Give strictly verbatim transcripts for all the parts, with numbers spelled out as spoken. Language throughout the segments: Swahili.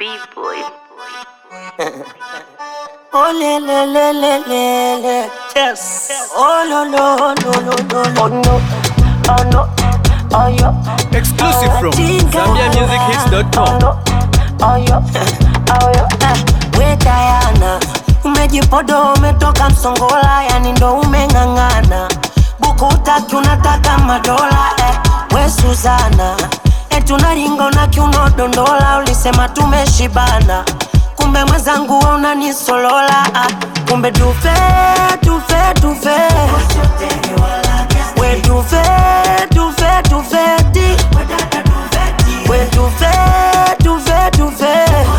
B-boy. Oh le le le le le le. Yes. Oh no no no no no. Oh no. Oh no. Oh yo. Exclusive from Jingle. Zambia Music Hits dot Oh com. no. Oh yo. Oh yo. We Diana, umejipodo umetoka Msongola, yani ndo umeng'ang'ana. Buku utaki unataka madola eh. We Suzana, eh tunaringa na kiuno dondola, ulisema tumeshibana. Kumbe mwenzangu wewe unanisolola ah. Kumbe tufe tufe tufe we tufe tufe tufe ti we tufe tufe tufe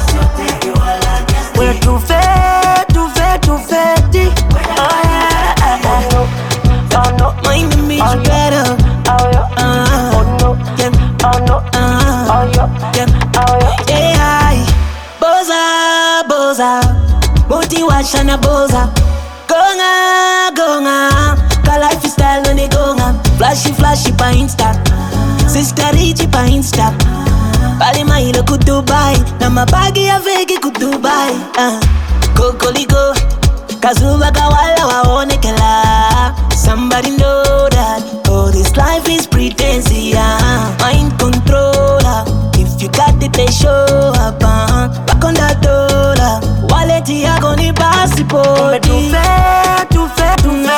we tufe tufe tufe ti. Oh yeah, Oh no. Oh no. my name is Oh, better. Oh yo. Uh, Oh no. yeah, Oh no. uh, Oh yo. yeah. Oh yo. Hey, boza, boza, moti washana boza. Gonga, gonga, ka lifestyle no ne gonga. Flashy, flashy pa Insta, sister Richie pa Insta. Pali mailo ku Dubai, na mabagi ya vegi ku Dubai. Uh, Kokoliko, kazuba kawala waonekela. Somebody know that, oh this life is pretense, yeah. Mind controller. If you got it, they show up, uh, back on that dollar. Wallet yako ni passport. Tufe, tufe, tufe.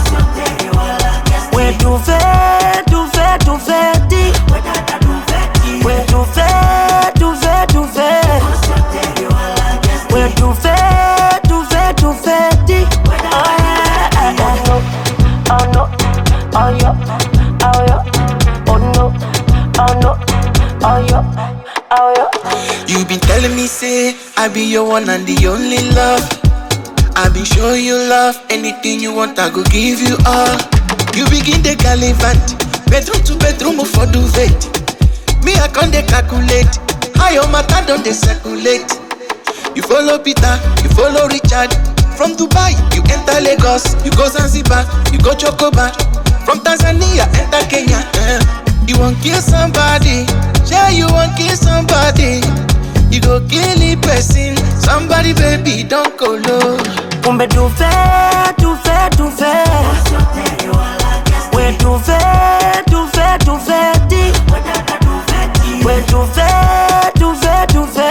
We tufe, tufe, tufe, ti. We tufe, tufe, tufe. We tufe, tufe, tufe, ti. Oh yeah. Oh no. Oh no. Oh yo. Oh yo. Oh no. Oh no. Oh yo. Oh yo. You been telling me say I be your one and the only love. I been show you love. Anything you want I go give you all. You begin the gallivant, bedroom to bedroom for duvet. Me I can't dey calculate how your matter don't dey circulate. You follow Peter, you follow Richard. From Dubai you enter Lagos, you go Zanzibar, you go Chocobar. From Tanzania enter Kenya. Eh. You want kill somebody, yeah you want kill somebody. You go kill a person, somebody baby don't go low. Kumbe tufe, tufe, tufe. We tufe, tufe, tufe, ti. We tufe, tufe, tufe.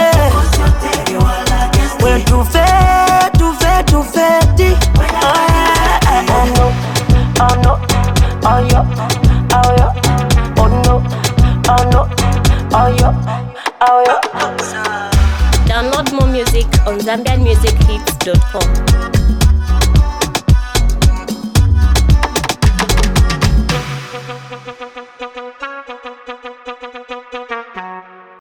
We tufe, tufe, tufe, ti. Oh yeah. Oh no. Oh no. Oh yo. Oh yo. Oh no. Oh no. Oh yo. Oh yo. Download more music on Zambian Music Hits dot com.